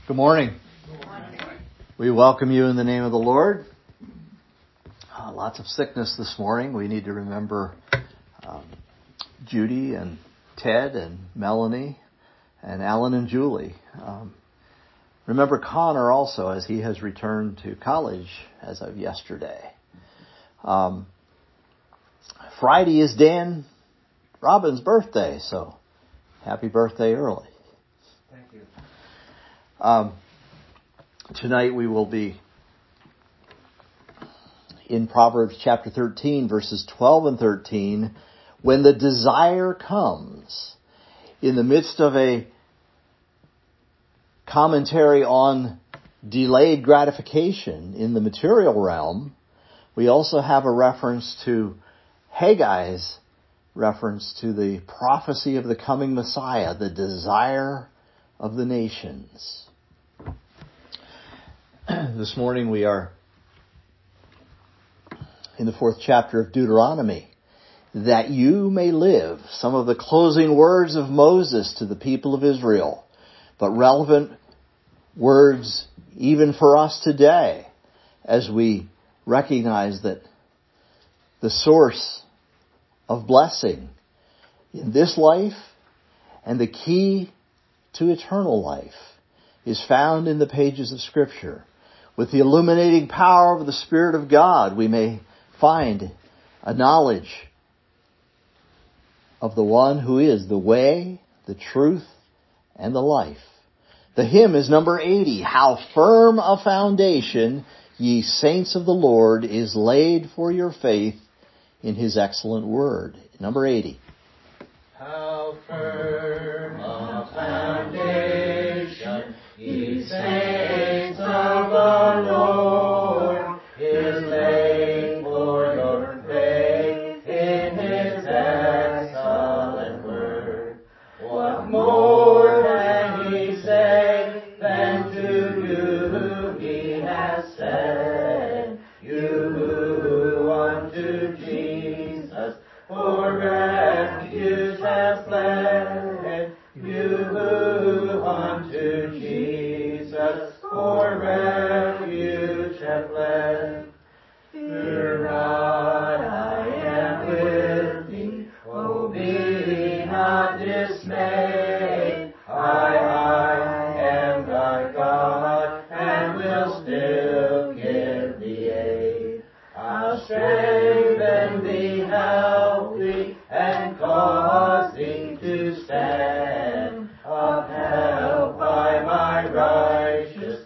Good morning. Good morning. We welcome you in the name of the Lord. Lots of sickness this morning. We need to remember Judy and Ted and Melanie and Alan and Julie. Remember Connor also, as he has returned to college as of yesterday. Friday is Dan Robbins' birthday, so happy birthday early. Thank you. Tonight we will be in Proverbs chapter 13, verses 12 and 13, when the desire comes. In the midst of a commentary on delayed gratification in the material realm, we also have a reference to Haggai's reference to the prophecy of the coming Messiah, the desire of the nations. This morning we are in the 4th chapter of Deuteronomy. That you may live, some of the closing words of Moses to the people of Israel, but relevant words even for us today as we recognize that the source of blessing in this life and the key to eternal life is found in the pages of Scripture. With the illuminating power of the Spirit of God, we may find a knowledge of the one who is the way, the truth, and the life. The hymn is number 80. How firm a foundation, ye saints of the Lord, is laid for your faith in His excellent word. Number 80. How firm a foundation, ye saints of the Lord, is laid for your faith in His excellent word. What more can He say than to you He has said? You who unto Jesus for refuge have fled, you who unto Jesus for refuge have fled. Fear not, I am with thee, oh be not dismayed. I am thy God, and will still give thee aid. I'll strengthen thee, help thee, and cause thee to stand, upheld by my righteous,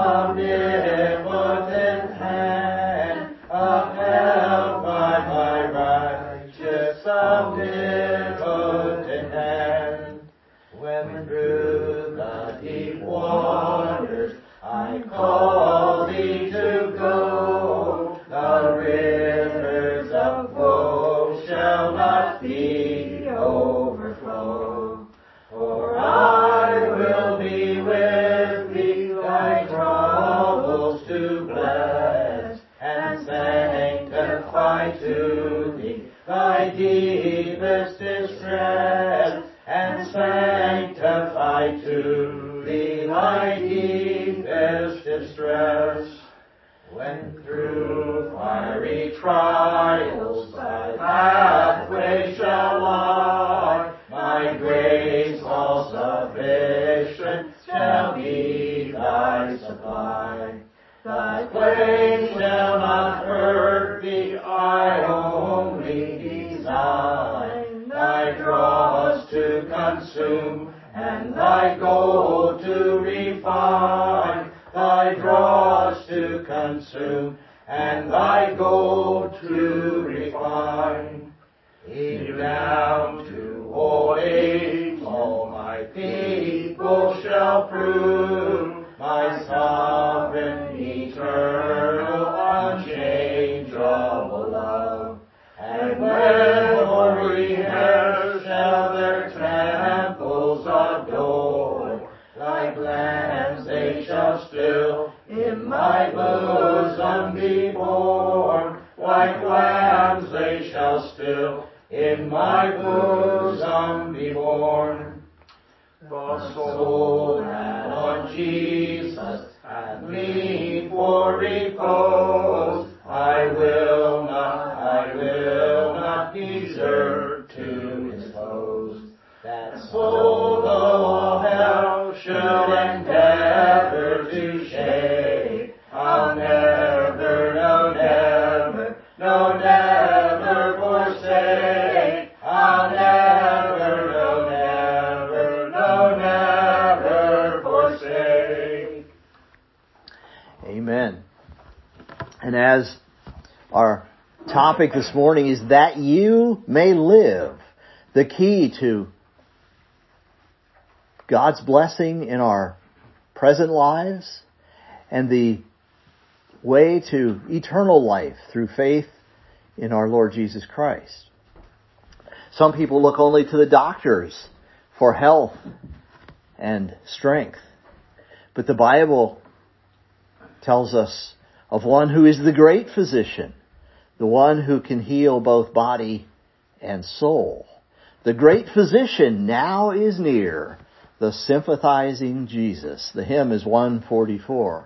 omnipotent hand, upheld by my righteous, omnipotent hand. When through the deep waters I call thee to go, the rivers of woe shall not thee overflow. For I will be with thee, thy troubles to bless, and sanctify to thee thy deepest distress, and sanctify to thee thy deepest distress. When through fiery trials thy pathway shall lie, my grace all sufficient shall be thy supply. Thy flame shall not hurt thee, I only design thy dross to consume, and thy gold to refine. Thy dross to consume, and thy gold to refine. Even down to old age, all my people shall prove my sovereign, eternal, unchangeable love. And when hoary hairs shall their temples adore, like lambs they shall still in my bosom be born. Like lambs they shall still in my bosom be born. The soul that on Jesus And as our topic this morning is that you may live, the key to God's blessing in our present lives and the way to eternal life through faith in our Lord Jesus Christ. Some people look only to the doctors for health and strength. But the Bible tells us of one who is the great physician, the one who can heal both body and soul. The great physician now is near, the sympathizing Jesus. The hymn is 144.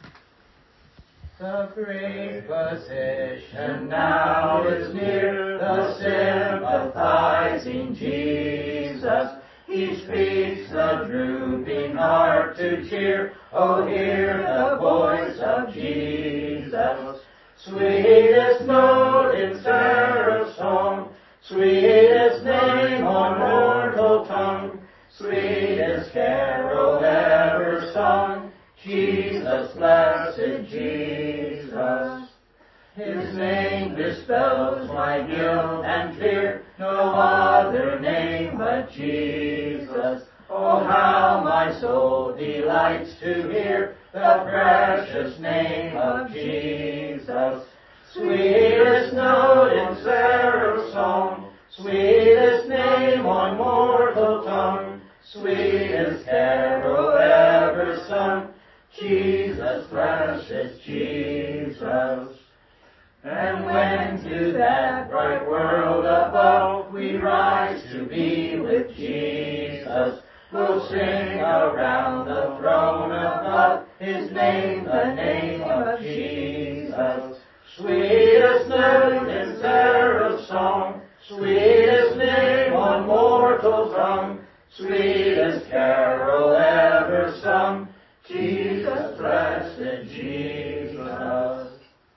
The great physician now is near, the sympathizing Jesus. He speaks the drooping heart to cheer. Oh, hear the voice of Jesus. Sweetest note in seraph's song, sweetest name on mortal tongue, sweetest carol ever sung, Jesus, blessed Jesus. His name dispels my guilt and fear, no other name but Jesus. Oh, how my soul delights to hear the precious name of Jesus. Sweetest note in seraph's song, sweetest name on mortal tongue, sweetest carol ever sung, Jesus, precious Jesus. And when to that bright world above we rise to be with Jesus, we'll sing around the throne of love His name, the name of Jesus. Sweetest note in seraph's song, sweetest name on mortal tongue, sweetest carol ever sung, Jesus, blessed Jesus.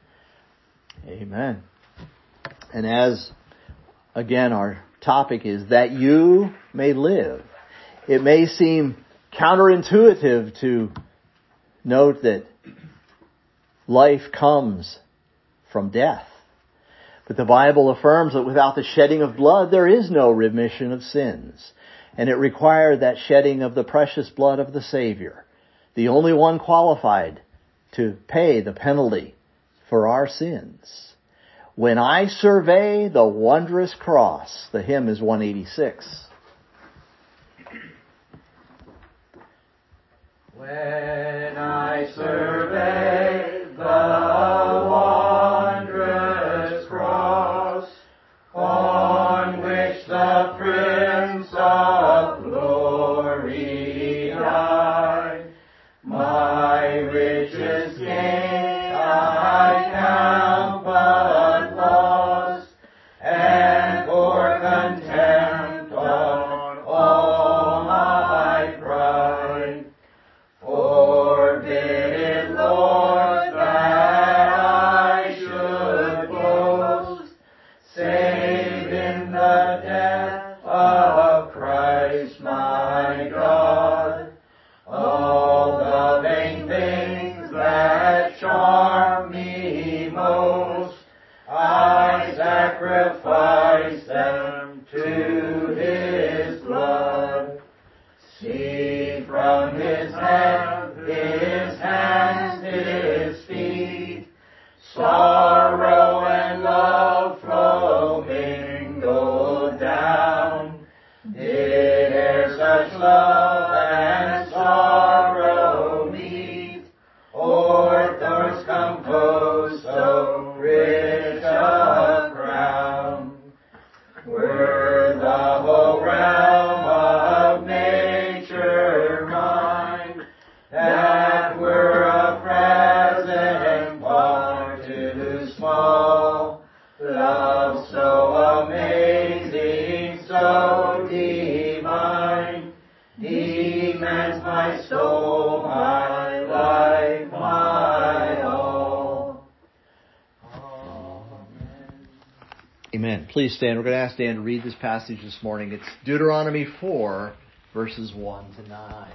Amen. And as, again, our topic is that you may live, it may seem counterintuitive to note that life comes from death. But the Bible affirms that without the shedding of blood, there is no remission of sins. And it required that shedding of the precious blood of the Savior, the only one qualified to pay the penalty for our sins. When I survey the wondrous cross, the hymn is 186. When I survey the wondrous cross, on which the Prince of Glory died, my richest gain I count but loss, and for contempt on all my pride. Forbid it, Lord, that I should boast, save in the death of Christ my God. All the vain things that charm me most, I sacrifice them to His blood. See from His hand, His hands, His feet, sorrow and love flow mingled down. Did e'er such love and sorrow meet, or thorns compose so rich a crown? Were the whole realm of nature mine, that were a present part too small. Love so amazing, so divine, demands my soul, my life, my all. Amen. Amen. Please stand. We're going to ask Dan to read this passage this morning. It's Deuteronomy 4, verses 1 to 9.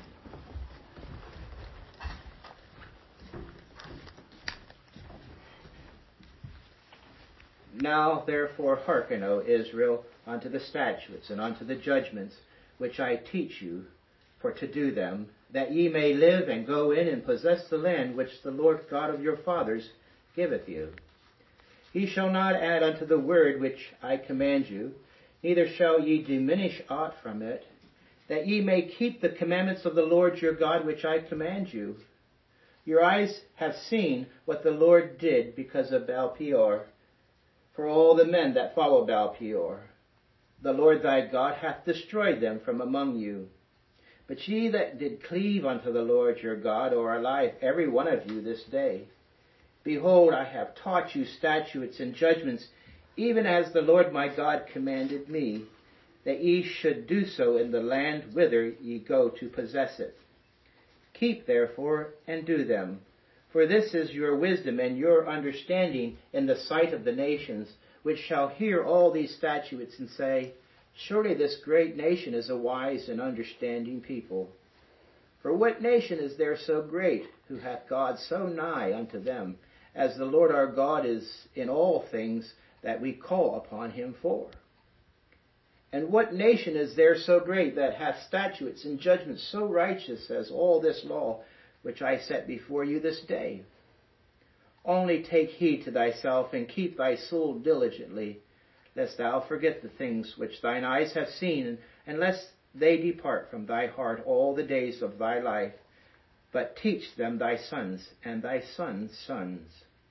Now therefore hearken, O Israel, unto the statutes and unto the judgments which I teach you, for to do them, that ye may live and go in and possess the land which the Lord God of your fathers giveth you. Ye shall not add unto the word which I command you, neither shall ye diminish aught from it, that ye may keep the commandments of the Lord your God which I command you. Your eyes have seen what the Lord did because of Baal-peor, for all the men that follow Baal-peor. The Lord thy God hath destroyed them from among you. But ye that did cleave unto the Lord your God are alive, every one of you this day. Behold, I have taught you statutes and judgments, even as the Lord my God commanded me, that ye should do so in the land whither ye go to possess it. Keep therefore and do them, for this is your wisdom and your understanding in the sight of the nations, which shall hear all these statutes and say, Surely this great nation is a wise and understanding people. For what nation is there so great, who hath God so nigh unto them, as the Lord our God is in all things that we call upon him for? And what nation is there so great that hath statutes and judgments so righteous as all this law which I set before you this day? Only take heed to thyself and keep thy soul diligently, lest thou forget the things which thine eyes have seen, and lest they depart from thy heart all the days of thy life, but teach them thy sons and thy sons' sons.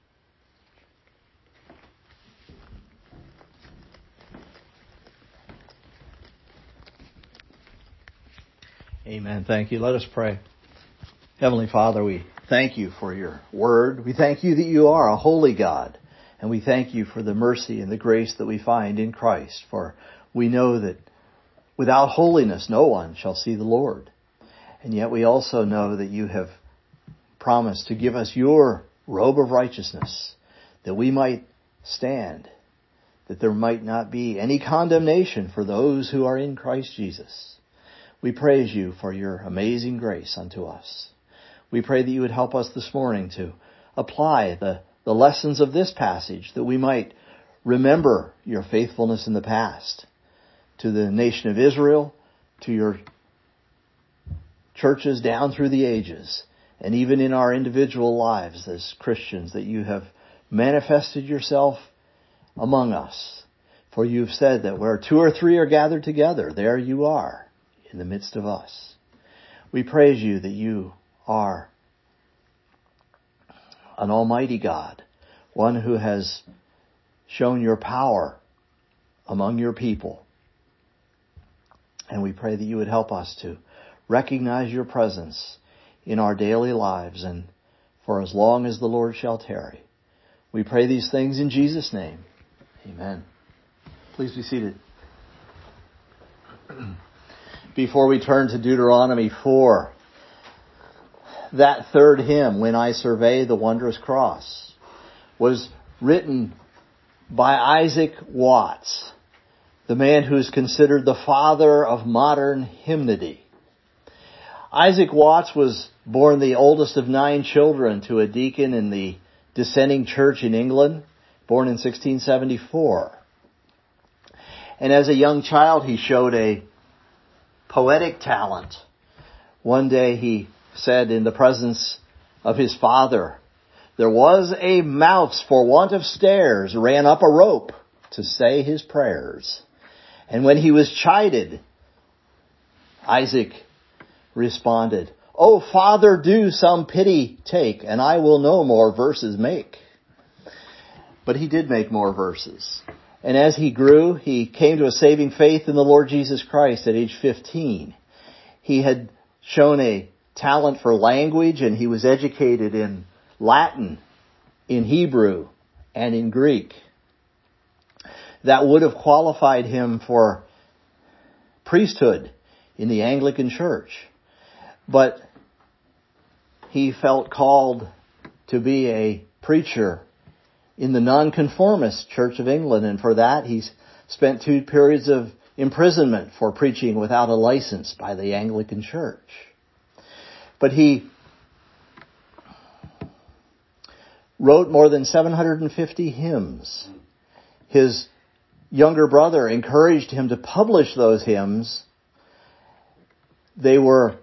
Amen. Thank you. Let us pray. Heavenly Father, we thank you for your word. We thank you that you are a holy God. And we thank you for the mercy and the grace that we find in Christ. For we know that without holiness no one shall see the Lord. And yet we also know that you have promised to give us your robe of righteousness, that we might stand, that there might not be any condemnation for those who are in Christ Jesus. We praise you for your amazing grace unto us. We pray that you would help us this morning to apply the lessons of this passage, that we might remember your faithfulness in the past to the nation of Israel, to your churches down through the ages, and even in our individual lives as Christians, that you have manifested yourself among us. For you've said that where 2 or 3 are gathered together, there you are in the midst of us. We praise you that you are an almighty God, one who has shown your power among your people. And we pray that you would help us to recognize your presence in our daily lives and for as long as the Lord shall tarry. We pray these things in Jesus' name. Amen. Please be seated. Before we turn to Deuteronomy 4, that third hymn, When I Survey the Wondrous Cross, was written by Isaac Watts, the man who is considered the father of modern hymnody. Isaac Watts was born the oldest of 9 children to a deacon in the dissenting church in England, born in 1674. And as a young child, he showed a poetic talent. One day he said in the presence of his father, there was a mouse for want of stairs, ran up a rope to say his prayers. And when he was chided, Isaac responded, Oh, Father, do some pity take, and I will no more verses make. But he did make more verses. And as he grew, he came to a saving faith in the Lord Jesus Christ at age 15. He had shown a talent for language, and he was educated in Latin, in Hebrew, and in Greek. That would have qualified him for priesthood in the Anglican Church. But he felt called to be a preacher in the Nonconformist Church of England, and for that he spent 2 periods of imprisonment for preaching without a license by the Anglican Church. But he wrote more than 750 hymns. his younger brother encouraged him to publish those hymns. They were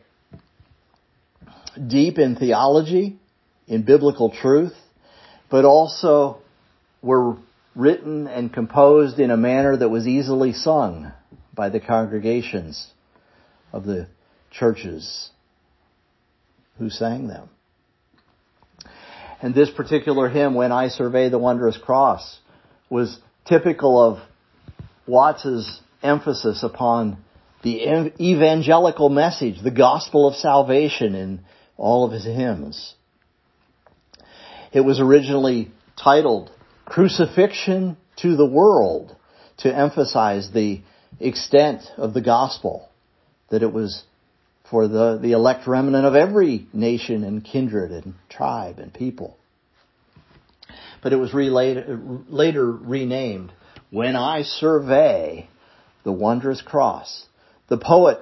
deep in theology, in biblical truth, but also were written and composed in a manner that was easily sung by the congregations of the churches who sang them. And this particular hymn, When I Survey the Wondrous Cross, was typical of Watts's emphasis upon the evangelical message, the gospel of salvation in all of his hymns. It was originally titled Crucifixion to the World, to emphasize the extent of the gospel, that it was for the elect remnant of every nation and kindred and tribe and people. But it was later renamed When I Survey the Wondrous Cross. The poet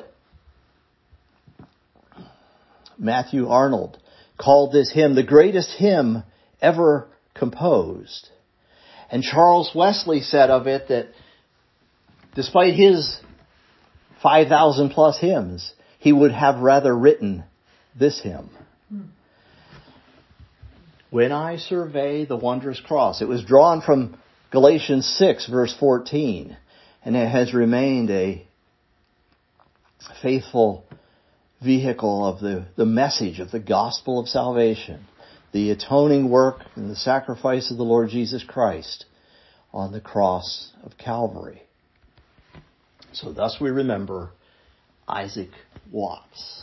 Matthew Arnold called this hymn the greatest hymn ever composed. And Charles Wesley said of it that despite his 5,000 plus hymns, he would have rather written this hymn. When I Survey the Wondrous Cross. It was drawn from Galatians 6 verse 14, and it has remained a faithful vehicle of the message of the gospel of salvation, the atoning work and the sacrifice of the Lord Jesus Christ on the cross of Calvary. So thus we remember Isaac Watts.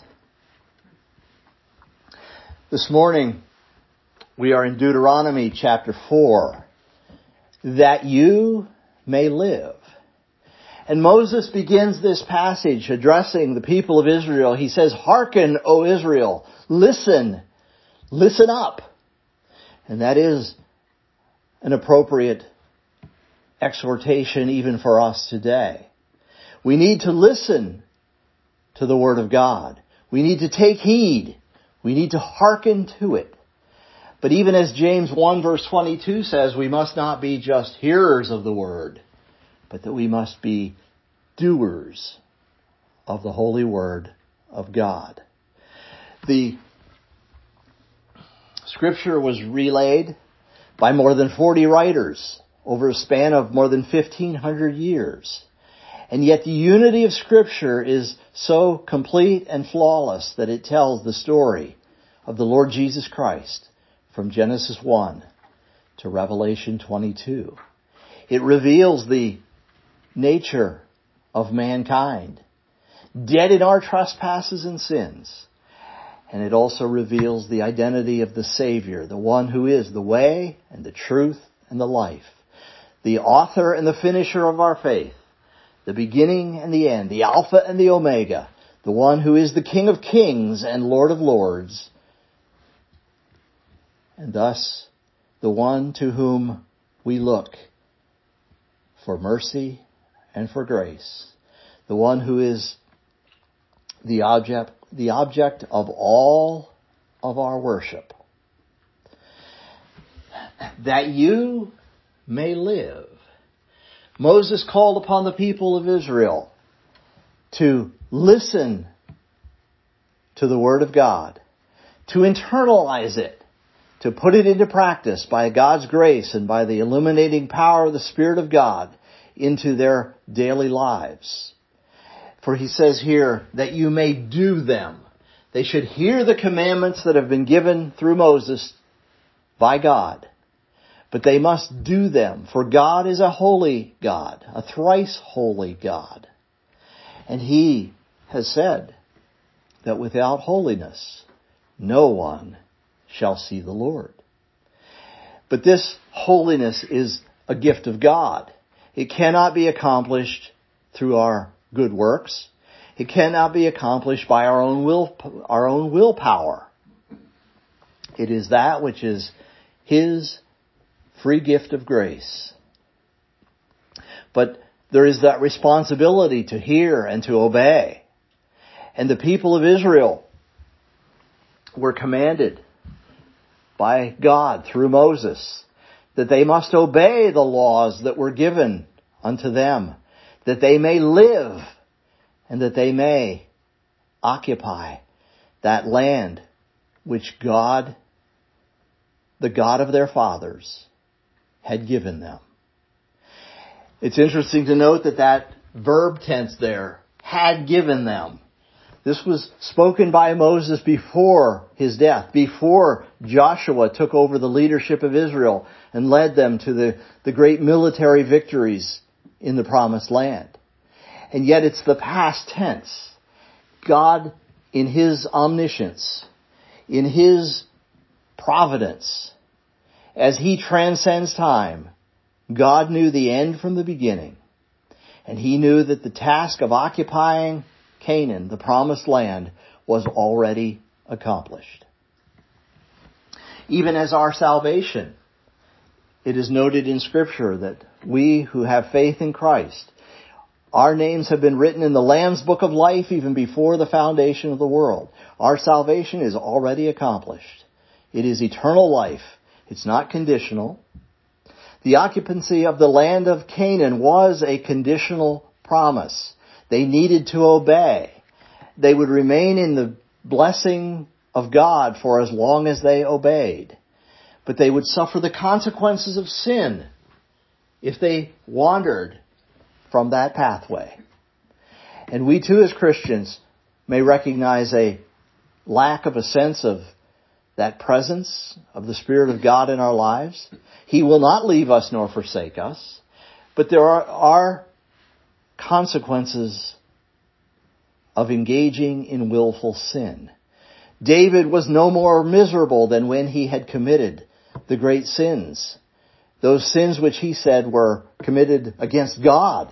This morning we are in Deuteronomy chapter 4, that you may live. And Moses begins this passage addressing the people of Israel. He says, "Hearken, O Israel, listen up." And that is an appropriate exhortation even for us today. We need to listen to the Word of God. We need to take heed. We need to hearken to it. But even as James 1 verse 22 says, we must not be just hearers of the Word, but that we must be doers of the holy Word of God. The Scripture was relayed by more than 40 writers over a span of more than 1,500 years. And yet the unity of Scripture is so complete and flawless that it tells the story of the Lord Jesus Christ from Genesis 1 to Revelation 22. It reveals the nature of mankind, dead in our trespasses and sins. And it also reveals the identity of the Savior, the one who is the way and the truth and the life, the author and the finisher of our faith, the beginning and the end, the Alpha and the Omega, the one who is the King of kings and Lord of lords, and thus the one to whom we look for mercy and for grace, the one who is the object of all of our worship, that you may live. Moses called upon the people of Israel to listen to the Word of God, to internalize it, to put it into practice by God's grace and by the illuminating power of the Spirit of God into their daily lives. For he says here that you may do them. They should hear the commandments that have been given through Moses by God. But they must do them, for God is a holy God, a thrice holy God. And He has said that without holiness, no one shall see the Lord. But this holiness is a gift of God. It cannot be accomplished through our good works. It cannot be accomplished by our own willpower. It is that which is His free gift of grace. But there is that responsibility to hear and to obey. And the people of Israel were commanded by God through Moses that they must obey the laws that were given unto them, that they may live and that they may occupy that land which God, the God of their fathers, had given them. It's interesting to note that verb tense there, had given them. This was spoken by Moses before his death, before Joshua took over the leadership of Israel and led them to the great military victories in the promised land. And yet it's the past tense. God, in His omniscience, in His providence, as He transcends time, God knew the end from the beginning. And He knew that the task of occupying Canaan, the promised land, was already accomplished. Even as our salvation, it is noted in Scripture that we who have faith in Christ, our names have been written in the Lamb's Book of Life even before the foundation of the world. Our salvation is already accomplished. It is eternal life. It's not conditional. The occupancy of the land of Canaan was a conditional promise. They needed to obey. They would remain in the blessing of God for as long as they obeyed. But they would suffer the consequences of sin if they wandered from that pathway. And we too as Christians may recognize a lack of a sense of that presence of the Spirit of God in our lives. He will not leave us nor forsake us. But there are consequences of engaging in willful sin. David was no more miserable than when he had committed the great sins. Those sins which he said were committed against God.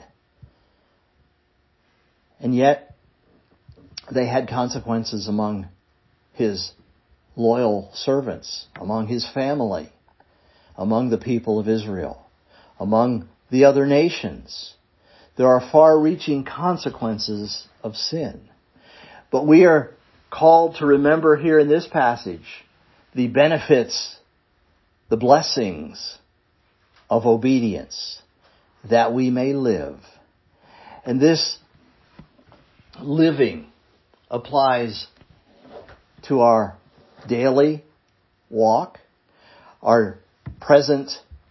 And yet, they had consequences among his loyal servants, among his family, among the people of Israel, among the other nations. There are far-reaching consequences of sin. But we are called to remember here in this passage the benefits, the blessings of obedience, that we may live. And this living applies to our daily walk, our present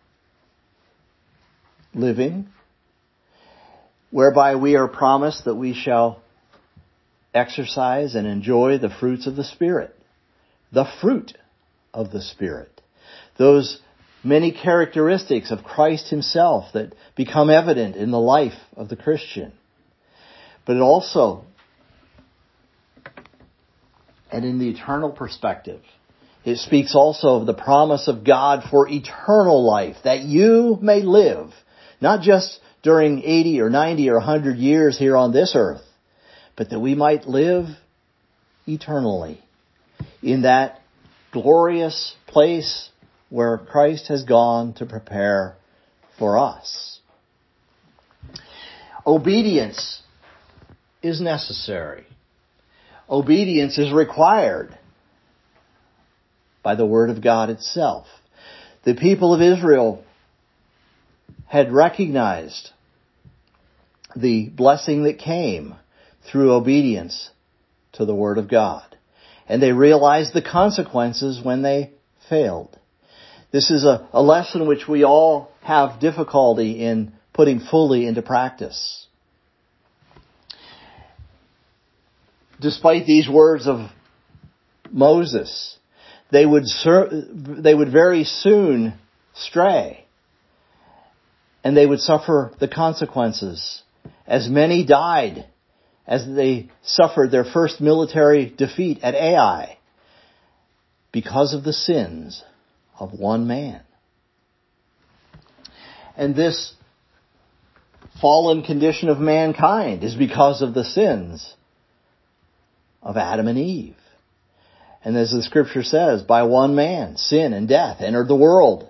living, whereby we are promised that we shall exercise and enjoy the fruits of the Spirit. The fruit of the Spirit. Those many characteristics of Christ Himself that become evident in the life of the Christian. But it also, and in the eternal perspective, it speaks also of the promise of God for eternal life, that you may live, not just during 80 or 90 or 100 years here on this earth, but that we might live eternally in that glorious place where Christ has gone to prepare for us. Obedience is necessary. Obedience is required by the Word of God itself. The people of Israel had recognized the blessing that came through obedience to the Word of God. And they realized the consequences when they failed. This is a lesson which we all have difficulty in putting fully into practice. Despite these words of Moses, they would very soon stray, and they would suffer the consequences, as many died as they suffered their first military defeat at Ai because of the sins of one man. And this fallen condition of mankind is because of the sins of Adam and Eve. And as the Scripture says, by one man, sin and death entered the world.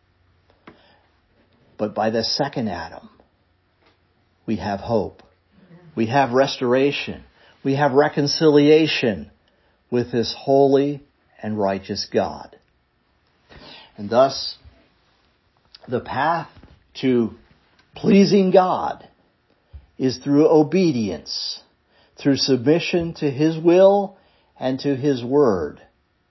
But by the second Adam, we have hope. We have restoration. We have reconciliation with this holy and righteous God. And thus, The path to pleasing God is through obedience, through submission to His will and to His word.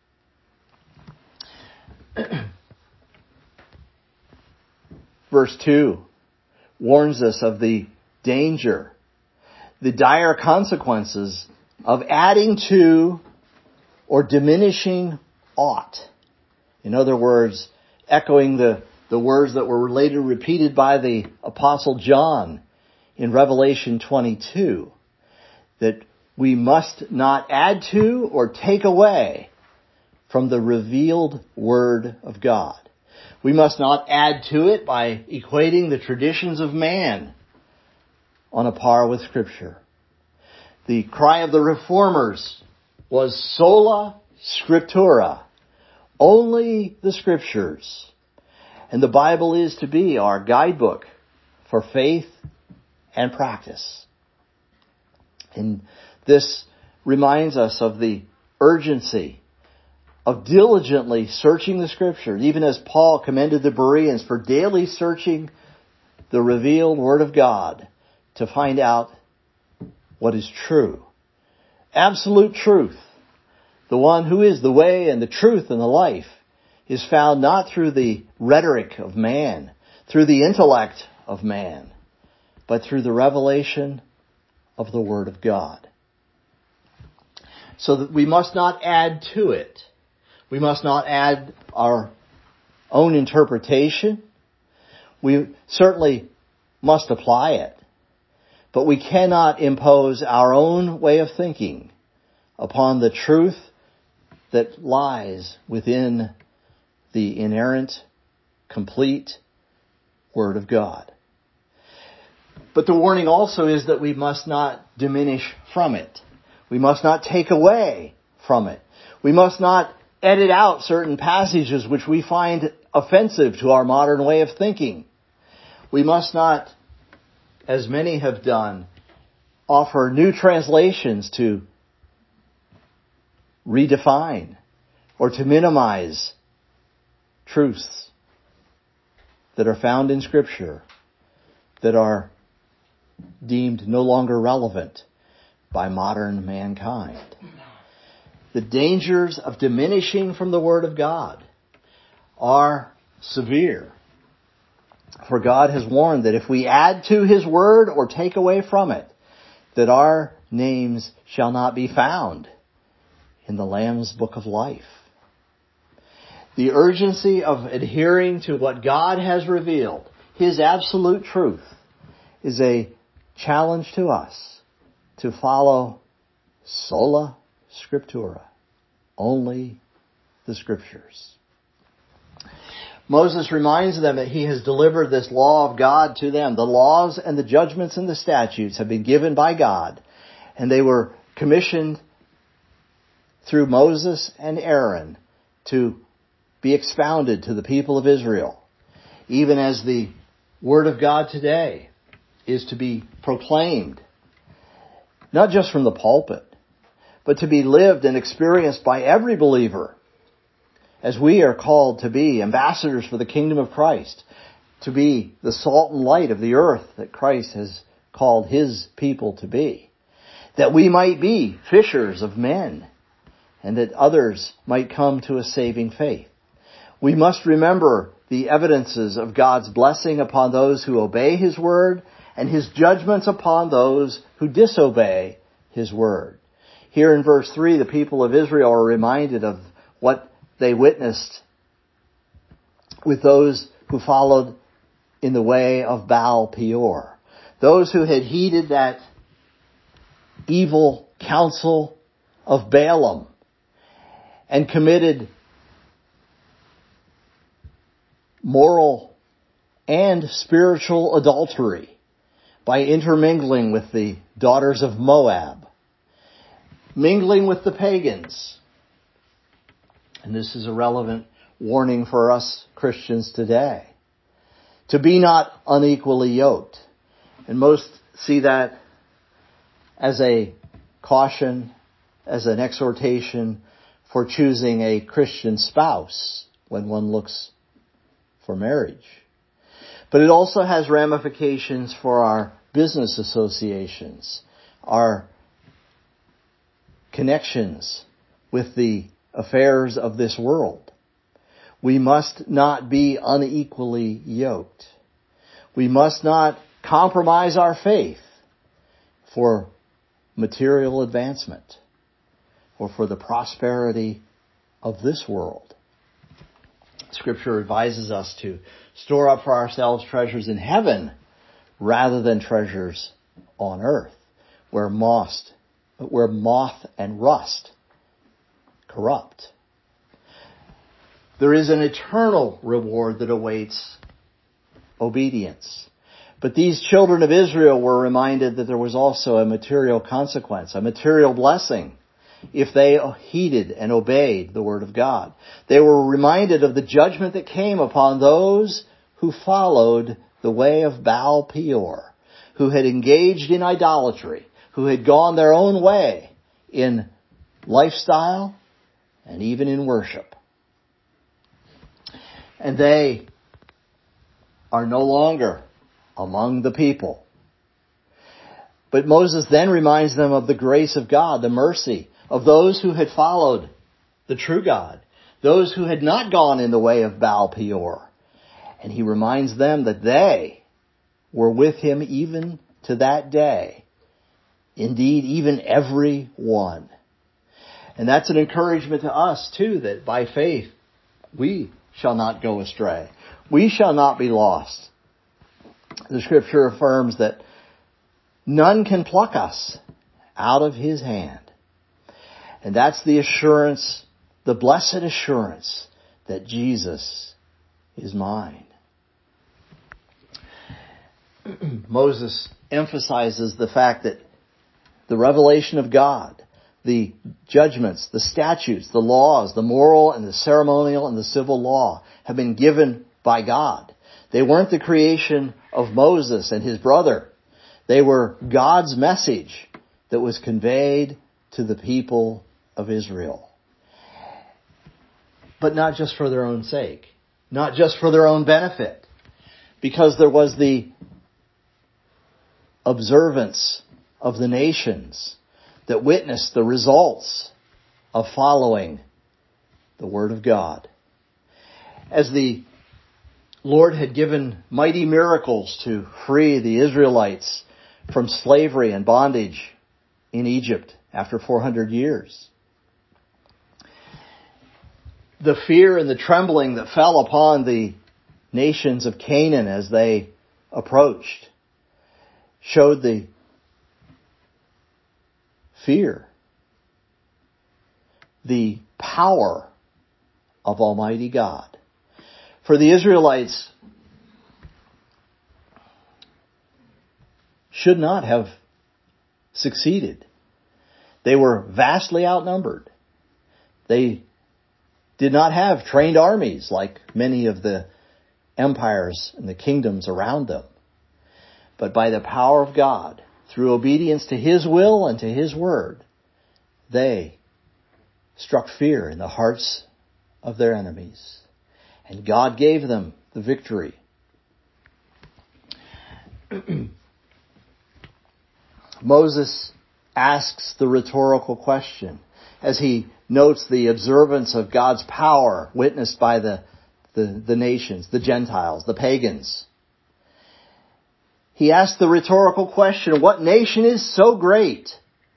Verse 2 warns us of the danger, the dire consequences of adding to or diminishing aught. In other words, echoing the words that were later repeated by the Apostle John in Revelation 22, that we must not add to or take away from the revealed Word of God. We must not add to it by equating the traditions of man on a par with Scripture. The cry of the Reformers was sola scriptura, only the Scriptures. And the Bible is to be our guidebook for faith and practice. And this reminds us of the urgency of diligently searching the Scripture, even as Paul commended the Bereans for daily searching the revealed Word of God to find out what is true. Absolute truth, the one who is the way and the truth and the life, is found not through the rhetoric of man, through the intellect of man, but through the revelation of the Word of God. So that we must not add to it. We must not add our own interpretation. We certainly must apply it. But we cannot impose our own way of thinking upon the truth that lies within the inerrant, complete Word of God. But the warning also is that we must not diminish from it. We must not take away from it. We must not edit out certain passages which we find offensive to our modern way of thinking. We must not, as many have done, offer new translations to redefine or to minimize truths that are found in Scripture that are deemed no longer relevant by modern mankind. The dangers of diminishing from the Word of God are severe. For God has warned that if we add to His Word or take away from it, that our names shall not be found in the Lamb's Book of Life. The urgency of adhering to what God has revealed, His absolute truth, is a challenge to us to follow sola scriptura, only the Scriptures. Moses reminds them that he has delivered this law of God to them. The laws and the judgments and the statutes have been given by God, and they were commissioned through Moses and Aaron to be expounded to the people of Israel, even as the Word of God today is to be proclaimed, not just from the pulpit, but to be lived and experienced by every believer, as we are called to be ambassadors for the kingdom of Christ, to be the salt and light of the earth that Christ has called His people to be, that we might be fishers of men, and that others might come to a saving faith. We must remember the evidences of God's blessing upon those who obey His word and His judgments upon those who disobey His word. Here in verse 3, the people of Israel are reminded of what they witnessed with those who followed in the way of Baal Peor. Those who had heeded that evil counsel of Balaam and committed moral and spiritual adultery by intermingling with the daughters of Moab, mingling with the pagans. And this is a relevant warning for us Christians today, to be not unequally yoked. And most see that as a caution, as an exhortation for choosing a Christian spouse when one looks for marriage. But it also has ramifications for our business associations, our connections with the affairs of this world. We must not be unequally yoked. We must not compromise our faith for material advancement or for the prosperity of this world. Scripture advises us to store up for ourselves treasures in heaven rather than treasures on earth, where moth and rust corrupt. There is an eternal reward that awaits obedience. But these children of Israel were reminded that there was also a material consequence, a material blessing, if they heeded and obeyed the word of God. They were reminded of the judgment that came upon those who followed the way of Baal Peor, who had engaged in idolatry, who had gone their own way in lifestyle and even in worship. And they are no longer among the people. But Moses then reminds them of the grace of God, the mercy of those who had followed the true God, those who had not gone in the way of Baal Peor. And he reminds them that they were with him even to that day. Indeed, even every one. And that's an encouragement to us too, that by faith we shall not go astray. We shall not be lost. The Scripture affirms that none can pluck us out of his hand. And that's the assurance, the blessed assurance that Jesus is mine. Moses emphasizes the fact that the revelation of God, the judgments, the statutes, the laws, the moral and the ceremonial and the civil law have been given by God. They weren't the creation of Moses and his brother. They were God's message that was conveyed to the people of Israel. But not just for their own sake, not just for their own benefit, because there was the observance of the nations that witnessed the results of following the Word of God. As the Lord had given mighty miracles to free the Israelites from slavery and bondage in Egypt after 400 years. The fear and the trembling that fell upon the nations of Canaan as they approached showed the fear, the power of Almighty God. For the Israelites should not have succeeded. They were vastly outnumbered. They did not have trained armies like many of the empires and the kingdoms around them. But by the power of God, through obedience to His will and to His word, they struck fear in the hearts of their enemies. And God gave them the victory. Moses asks the rhetorical question as he notes the observance of God's power witnessed by the nations, the Gentiles, the pagans. He asks the rhetorical question, what nation is so great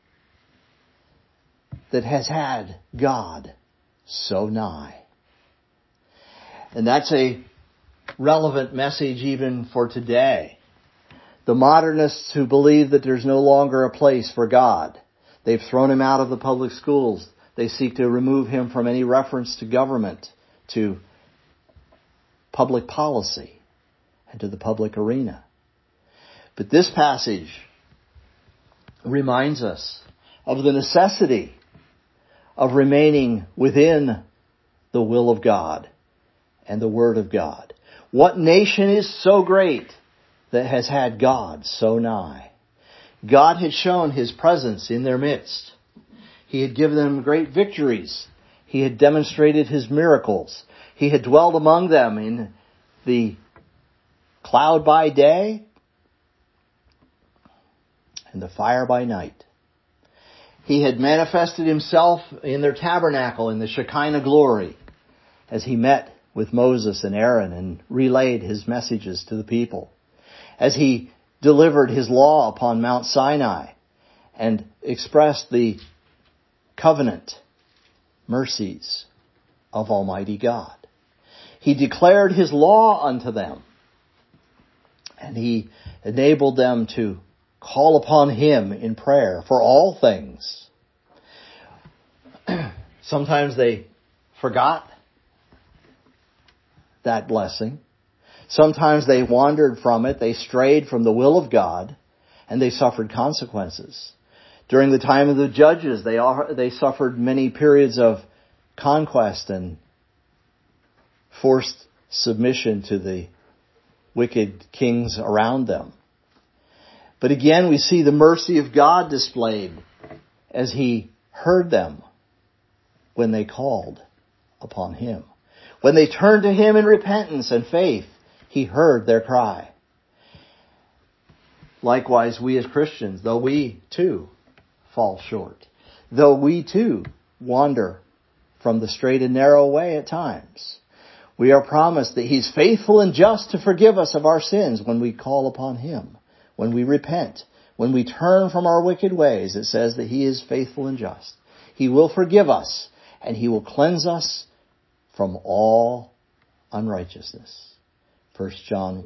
that has had God so nigh? And that's a relevant message even for today. The modernists who believe that there's no longer a place for God, they've thrown Him out of the public schools. They seek to remove Him from any reference to government, to public policy, and to the public arena. But this passage reminds us of the necessity of remaining within the will of God and the Word of God. What nation is so great that has had God so nigh? God had shown His presence in their midst. He had given them great victories. He had demonstrated His miracles. He had dwelled among them in the cloud by day and the fire by night. He had manifested himself in their tabernacle in the Shekinah glory as he met with Moses and Aaron and relayed his messages to the people, as he delivered his law upon Mount Sinai and expressed the covenant mercies of Almighty God. He declared his law unto them, and he enabled them to call upon him in prayer for all things. Sometimes they forgot that blessing. Sometimes they wandered from it. They strayed from the will of God, and they suffered consequences. During the time of the judges, they suffered many periods of conquest and forced submission to the wicked kings around them. But again, we see the mercy of God displayed as he heard them when they called upon him. When they turned to him in repentance and faith, he heard their cry. Likewise, we as Christians, though we too fall short, though we too wander from the straight and narrow way at times, we are promised that he's faithful and just to forgive us of our sins when we call upon him, when we repent, when we turn from our wicked ways. It says that he is faithful and just. He will forgive us, and he will cleanse us from all unrighteousness. 1 John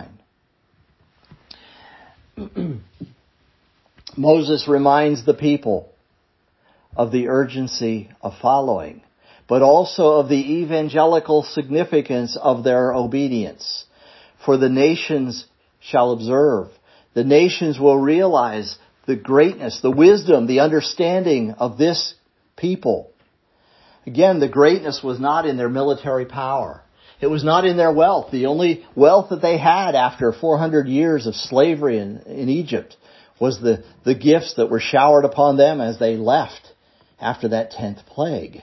1:9. Moses reminds the people of the urgency of following, but also of the evangelical significance of their obedience. For the nations shall observe. The nations will realize the greatness, the wisdom, the understanding of this people. Again, the greatness was not in their military power. It was not in their wealth. The only wealth that they had after 400 years of slavery in Egypt was the gifts that were showered upon them as they left after that 10th plague.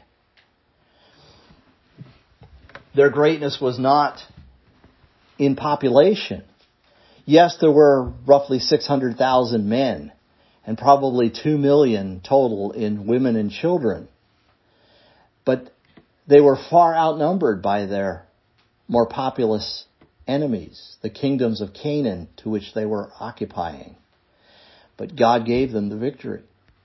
Their greatness was not in population. Yes, there were roughly 600,000 men and probably 2 million total in women and children. But they were far outnumbered by their more populous enemies, the kingdoms of Canaan to which they were occupying. But God gave them the victory.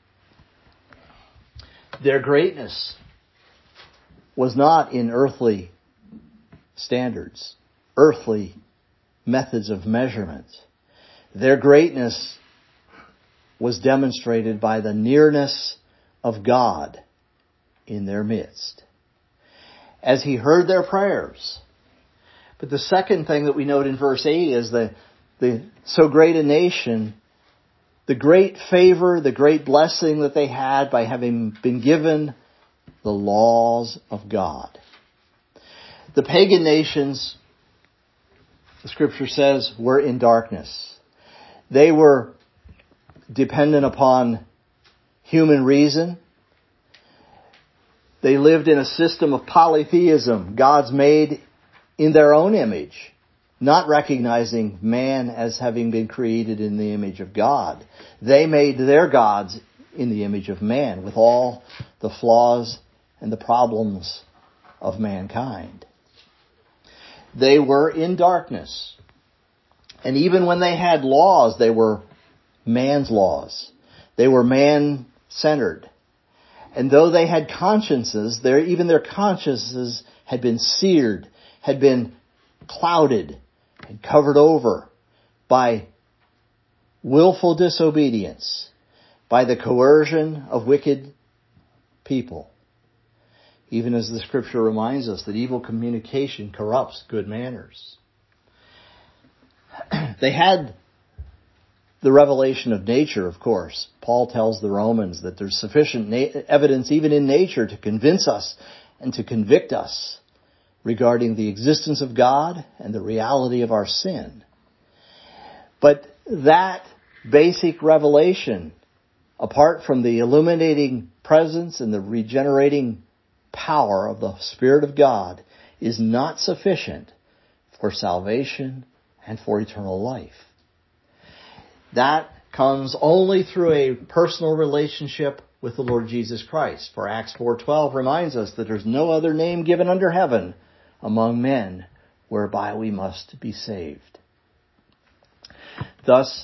Their greatness was not in earthly standards, earthly methods of measurement. Their greatness was demonstrated by the nearness of God in their midst, as he heard their prayers. But the second thing that we note in verse 8 is the so great a nation, the great favor, the great blessing that they had by having been given the laws of God. The pagan nations, the scripture says, were in darkness. They were dependent upon human reason. They lived in a system of polytheism, gods made in their own image, not recognizing man as having been created in the image of God. They made their gods in the image of man, with all the flaws and the problems of mankind. They were in darkness. And even when they had laws, they were man's laws. They were man-centered. And though they had consciences, even their consciences had been seared, had been clouded and covered over by willful disobedience, by the coercion of wicked people. Even as the scripture reminds us that evil communication corrupts good manners. They had the revelation of nature, of course. Paul tells the Romans that there's sufficient evidence even in nature to convince us and to convict us regarding the existence of God and the reality of our sin. But that basic revelation, apart from the illuminating presence and the regenerating power of the Spirit of God, is not sufficient for salvation and for eternal life. That comes only through a personal relationship with the Lord Jesus Christ. For Acts 4:12 reminds us that there's no other name given under heaven among men whereby we must be saved. Thus,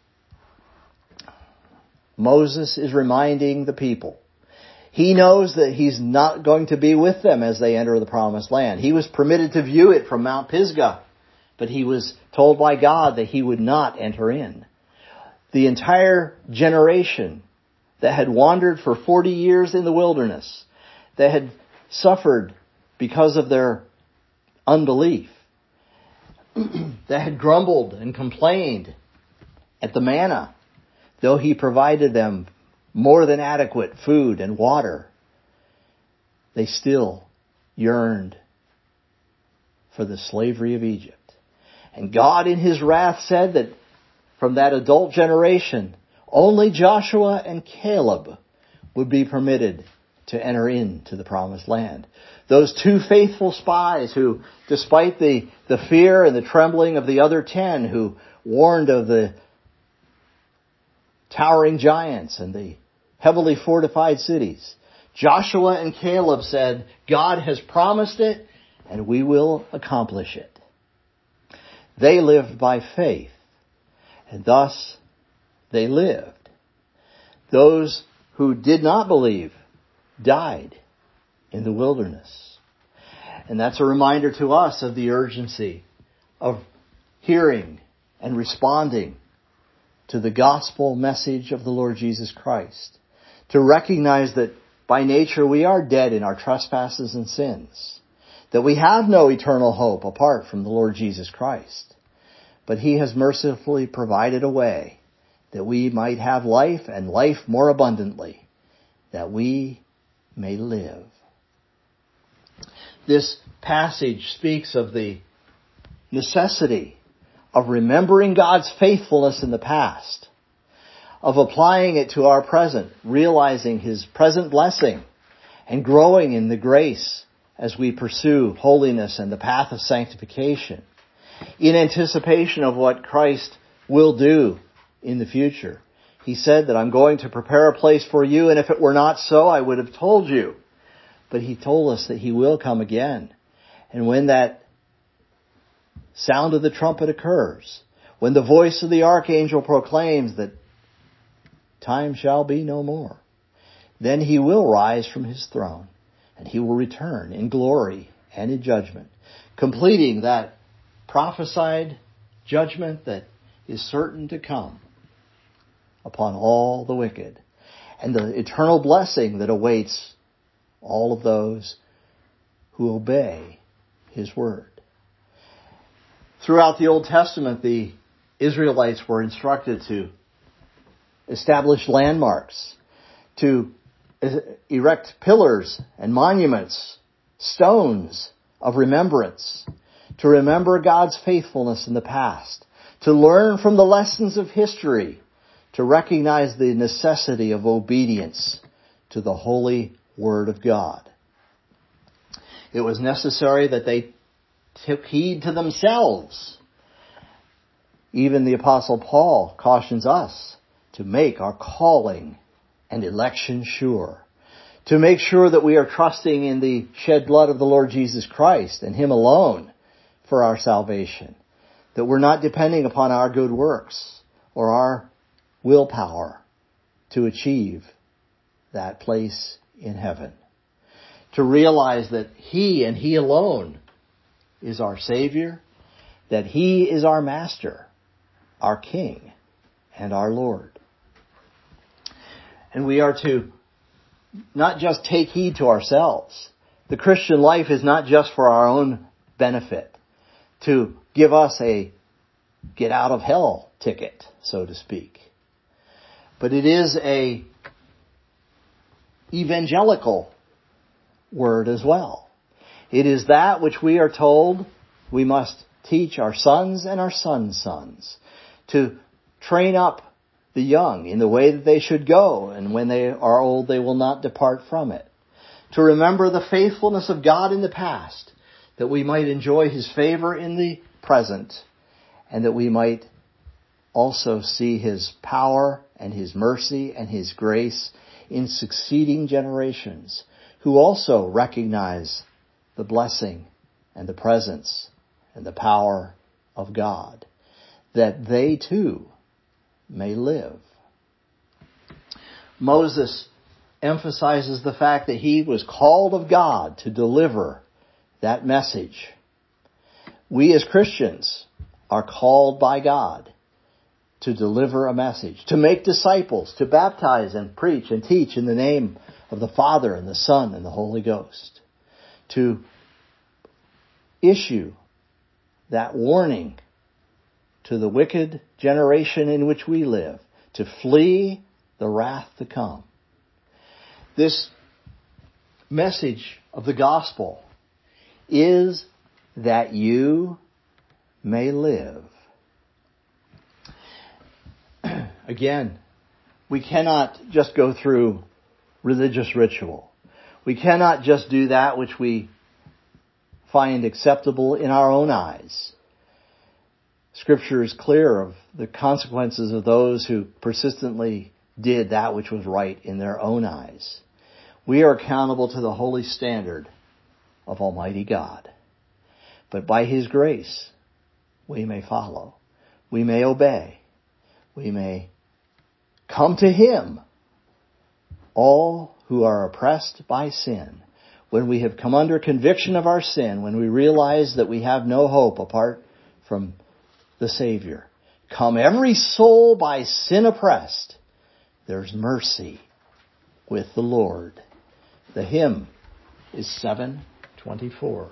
Moses is reminding the people. He knows that he's not going to be with them as they enter the promised land. He was permitted to view it from Mount Pisgah, but he was told by God that he would not enter in. The entire generation that had wandered for 40 years in the wilderness, that had suffered because of their unbelief, that had grumbled and complained at the manna, though he provided them more than adequate food and water, they still yearned for the slavery of Egypt. And God in his wrath said that from that adult generation, only Joshua and Caleb would be permitted to enter into the promised land. Those two faithful spies who, despite the fear and the trembling of the other 10 who warned of the towering giants and the heavily fortified cities, Joshua and Caleb said, God has promised it and we will accomplish it. They lived by faith, and thus they lived. Those who did not believe died in the wilderness. And that's a reminder to us of the urgency of hearing and responding to the gospel message of the Lord Jesus Christ. To recognize that by nature we are dead in our trespasses and sins. That we have no eternal hope apart from the Lord Jesus Christ. But he has mercifully provided a way that we might have life and life more abundantly. That we may live. This passage speaks of the necessity of remembering God's faithfulness in the past, of applying it to our present, realizing his present blessing, and growing in the grace as we pursue holiness and the path of sanctification, in anticipation of what Christ will do in the future. He said that I'm going to prepare a place for you, and if it were not so, I would have told you. But he told us that he will come again. And when that sound of the trumpet occurs, when the voice of the archangel proclaims that time shall be no more, then he will rise from his throne, and he will return in glory and in judgment, completing that prophesied judgment that is certain to come upon all the wicked, and the eternal blessing that awaits all of those who obey his word. Throughout the Old Testament, the Israelites were instructed to establish landmarks, to erect pillars and monuments, stones of remembrance, to remember God's faithfulness in the past, to learn from the lessons of history, to recognize the necessity of obedience to the holy Word of God. It was necessary that they took heed to themselves. Even the Apostle Paul cautions us to make our calling and election sure, to make sure that we are trusting in the shed blood of the Lord Jesus Christ and him alone for our salvation, that we're not depending upon our good works or our willpower to achieve that place in heaven. To realize that he and he alone is our Savior, that he is our Master, our King, and our Lord. And we are to not just take heed to ourselves. The Christian life is not just for our own benefit, to give us a get out of hell ticket, so to speak. But it is a evangelical word as well. It is that which we are told we must teach our sons and our sons' sons, to train up the young in the way that they should go, and when they are old they will not depart from it. To remember the faithfulness of God in the past, that we might enjoy his favor in the present, and that we might also see His power and His mercy and His grace in succeeding generations who also recognize the blessing and the presence and the power of God, that they too may live. Moses emphasizes the fact that he was called of God to deliver that message. We as Christians are called by God to deliver a message, to make disciples, to baptize and preach and teach in the name of the Father and the Son and the Holy Ghost, to issue that warning to the wicked generation in which we live, to flee the wrath to come. This message of the gospel is that you may live. Again, we cannot just go through religious ritual. We cannot just do that which we find acceptable in our own eyes. Scripture is clear of the consequences of those who persistently did that which was right in their own eyes. We are accountable to the holy standard of Almighty God. But by His grace, we may follow. We may obey. We may come to Him, all who are oppressed by sin. When we have come under conviction of our sin, when we realize that we have no hope apart from the Savior, come every soul by sin oppressed, there's mercy with the Lord. The hymn is 724.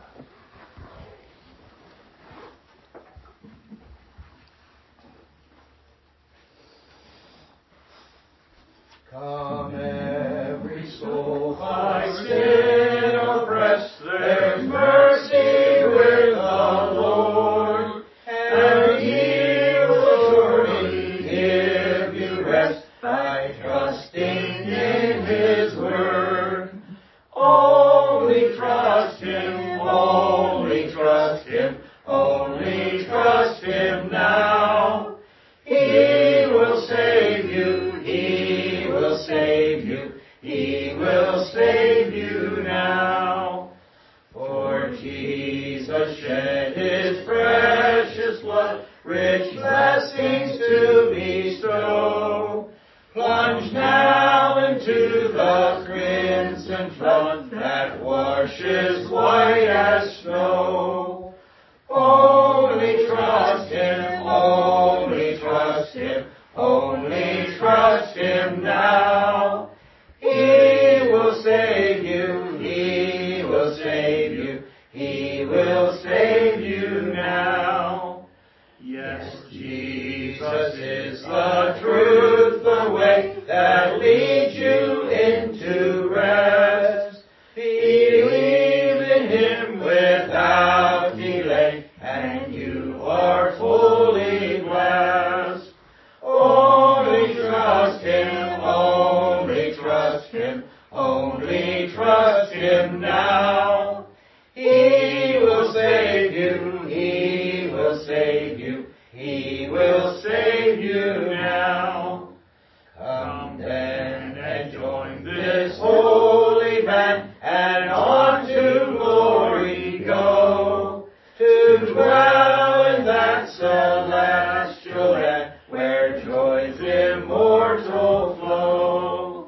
Come every soul by sin oppressed, there's mercy with the Lord, and He will surely give you rest by trusting in His word. Only trust Him, only trust Him, only trust Him now. He will save you, He will save you, He will save you now. For Jesus shed His precious blood, rich blessings to bestow. Plunge now into the crimson flood that washes white as snow. Only trust Him, only trust Him, only trust Him now. He will save you, He will save you, He will save you now. Yes, Jesus is the truth, the way that leads you into rest. Believe in Him without delay, and you are fully blessed. Only trust Him, only trust Him, only trust Him now. He will save you, He will save you, He will save you now. Come then and join this holy band, and on to glory go, to dwell in that celestial land where joys immortal flow.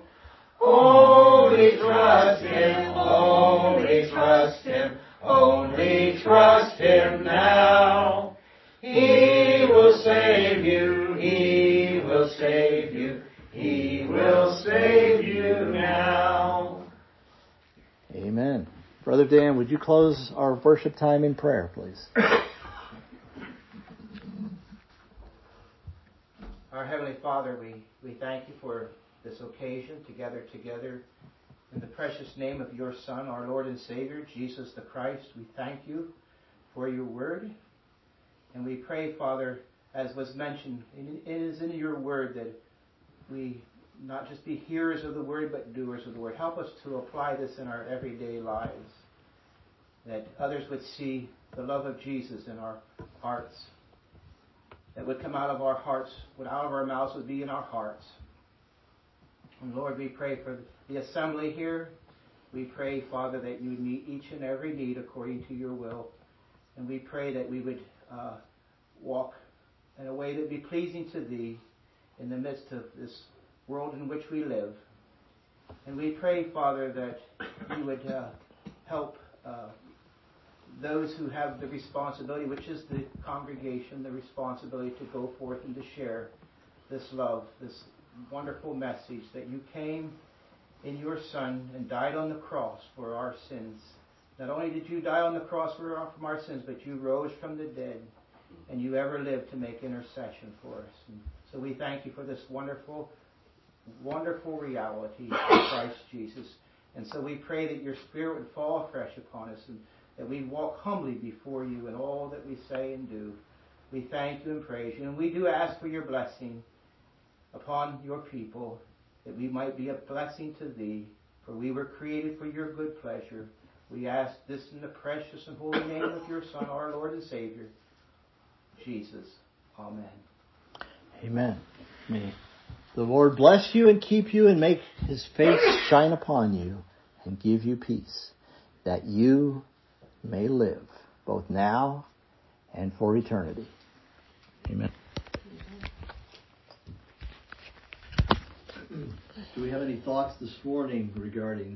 Only trust Him, only trust Him, only trust Him now. He will save you, He will save you, He will save you now. Amen. Brother Dan, would you close our worship time in prayer, please? Our Heavenly Father, we thank you for this occasion to gather together in the precious name of your Son, our Lord and Savior, Jesus the Christ. We thank you for your word. And we pray, Father, as was mentioned, it is in your word that we not just be hearers of the word, but doers of the word. Help us to apply this in our everyday lives, that others would see the love of Jesus in our hearts, that would come out of our hearts, what out of our mouths would be in our hearts. And Lord, we pray for the assembly here. We pray, Father, that you would meet each and every need according to your will. And we pray that we would walk in a way that would be pleasing to thee in the midst of this world in which we live. And we pray, Father, that you would help those who have the responsibility, which is the congregation, the responsibility to go forth and to share this love, this wonderful message that you came in your Son and died on the cross for our sins. Not only did you die on the cross from our sins, but you rose from the dead, and you ever lived to make intercession for us. And so we thank you for this wonderful, wonderful reality in Christ Jesus. And so we pray that your Spirit would fall afresh upon us, and that we walk humbly before you in all that we say and do. We thank you and praise you. And we do ask for your blessing upon your people, that we might be a blessing to thee, for we were created for your good pleasure. We ask this in the precious and holy name of your Son, our Lord and Savior, Jesus. Amen. Amen. May the Lord bless you and keep you and make his face shine upon you and give you peace, that you may live both now and for eternity. Amen. Do we have any thoughts this morning regarding